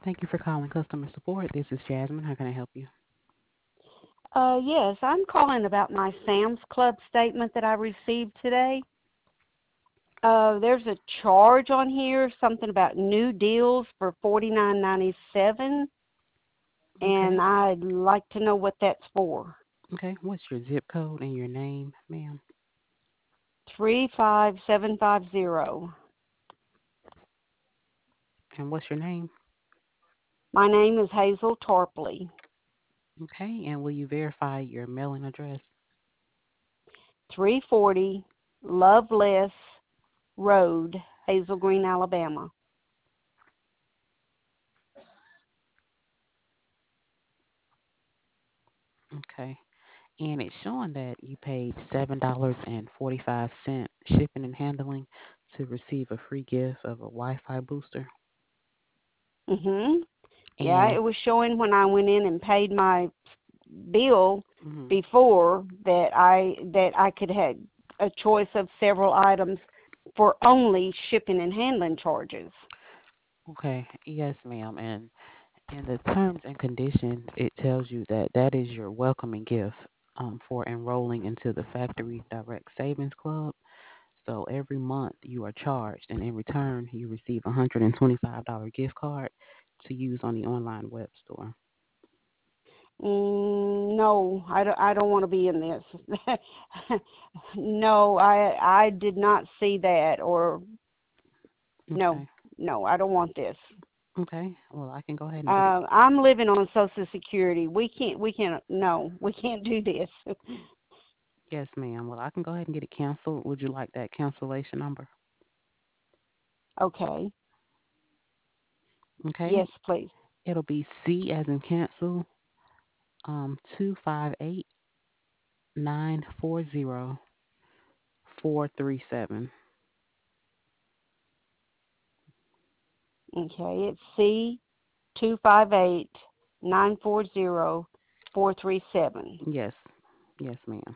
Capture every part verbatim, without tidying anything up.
Thank you for calling customer support. This is Jasmine. How can I help you? Uh, yes, I'm calling about my Sam's Club statement that I received today. Uh, there's a charge on here, something about new deals for forty nine ninety seven, and Okay. I'd like to know what that's for. Okay. What's your zip code and your name, ma'am? Three five seven five zero. And what's your name? My name is Hazel Tarpley. Okay. And will you verify your mailing address? Three forty Loveless Road, Hazel Green, Alabama. Okay. And it's showing that you paid seven dollars and forty-five cents shipping and handling to receive a free gift of a Wi-Fi booster. Mhm. Yeah, And it was showing when I went in and paid my bill mhm. before that I that I could have a choice of several items for only shipping and handling charges. Okay. Yes, ma'am. And in the terms and conditions, it tells you that that is your welcoming gift um, for enrolling into the Factory Direct Savings Club. So every month you are charged, and in return, you receive a one hundred twenty-five dollars gift card to use on the online web store. Mm, no, I don't, I don't want to be in this. No, I I did not see that or no, Okay. no, I don't want this. Okay. Well, I can go ahead and get it. Uh, I'm living on Social Security. We can't we can't no, we can't do this. Yes, ma'am. Well, I can go ahead and get it canceled. Would you like that cancellation number? Okay. Okay. Yes, please. It'll be C as in cancel, um, two five eight nine four zero four three seven. Okay, it's C two five eight nine four zero four three seven. Yes. Yes, ma'am.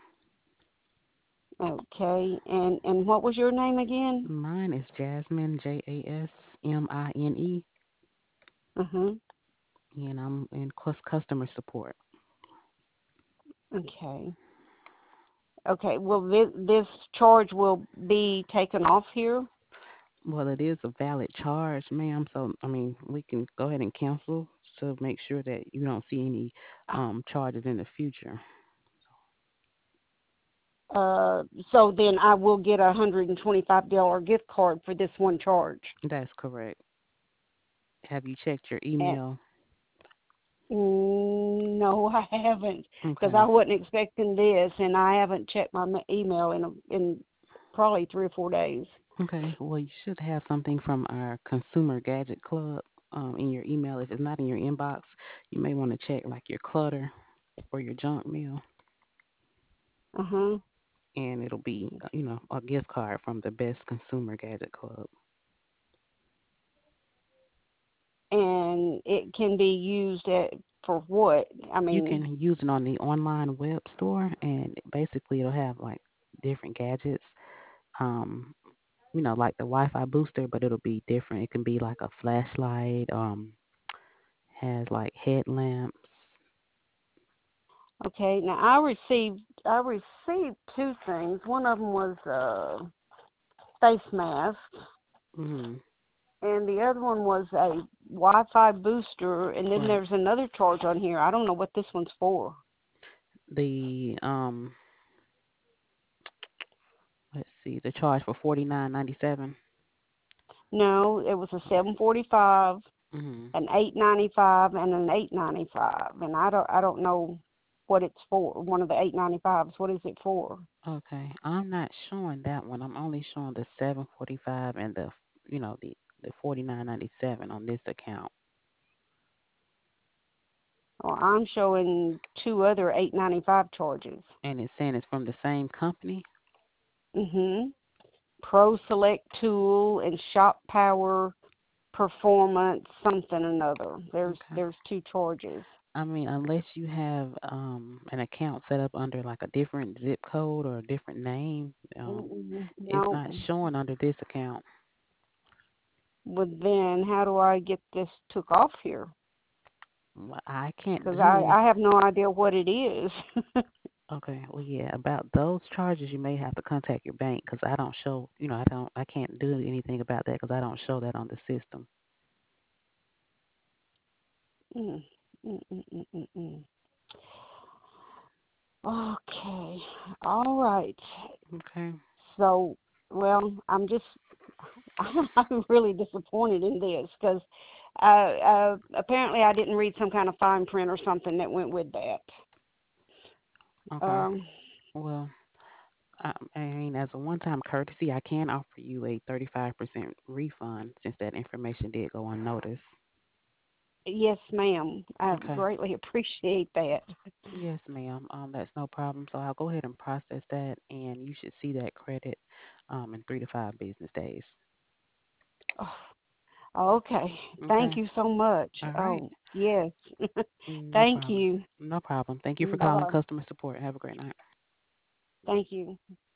Okay, and and what was your name again? Mine is Jasmine, J A S M I N E, Uh-huh. and I'm in cus- customer support. Okay. Okay, well this this charge will be taken off here. Well, it is a valid charge, ma'am. So, I mean, we can go ahead and cancel to make sure that you don't see any um, charges in the future. Uh so then I will get a one hundred twenty-five dollars gift card for this one charge. That's correct. Have you checked your And email? mm, no, I haven't because I Okay. wasn't expecting this and I haven't checked my ma- email in a, in probably three or four days. Okay. Well, you should have something from our Consumer Gadget Club um, in your email. If it's not in your inbox, you may want to check like your clutter or your junk mail, Uh-huh. and it'll be, uh, you know, a gift card from the Best Consumer Gadget Club. And it can be used at, for what? I You mean, can use it on the online web store, and basically it'll have like different gadgets. Um, you know, like the Wi-Fi booster, but it'll be different. It can be like a flashlight. Um, has like headlamps. okay. Now I received I received two things. One of them was a face mask, Mm, and the other one was a Wi-Fi booster. And then right. there's another charge on here. I don't know what this one's for. The um, let's see, the charge for forty nine ninety seven. No, it was a seven forty-five, Mm, an eight ninety-five, and an eight ninety-five. And I don't I don't know what it's for. One of the eight ninety-fives. What is it for? okay, I'm not showing that one. I'm only showing the seven forty five and the you know the the forty nine ninety seven on this account, Well, I'm showing two other eight ninety-five charges. and it's saying it's from the same company. Mhm. Pro Select Tool and Shop Power Performance something another. There's Okay. there's two charges. I mean, unless you have um an account set up under like a different zip code or a different name, um, Mm-mm, it's no. not showing under this account. Well, then how do I get this took off here? Well, I can't Because do I, any. I have no idea what it is. Okay, well, yeah, about those charges, you may have to contact your bank because I don't show, you know, I don't, I can't do anything about that because I don't show that on the system. mm, mm, mm, mm, mm, mm. Okay. All right. Okay. So, well, I'm just I'm really disappointed in this because uh, uh, apparently I didn't read some kind of fine print or something that went with that. Okay. Um, Well, I, I mean, as a one-time courtesy, I can offer you a thirty-five percent refund since that information did go unnoticed. yes, ma'am. I Okay. greatly appreciate that. Yes, ma'am. Um, that's no problem. So I'll go ahead and process that, and you should see that credit um, in three to five business days. Oh, okay. Thank Okay. you so much. All right. Oh, yes. No Thank problem. you. No problem. Thank you for Bye calling bye. customer support. Have a great night. Thank you.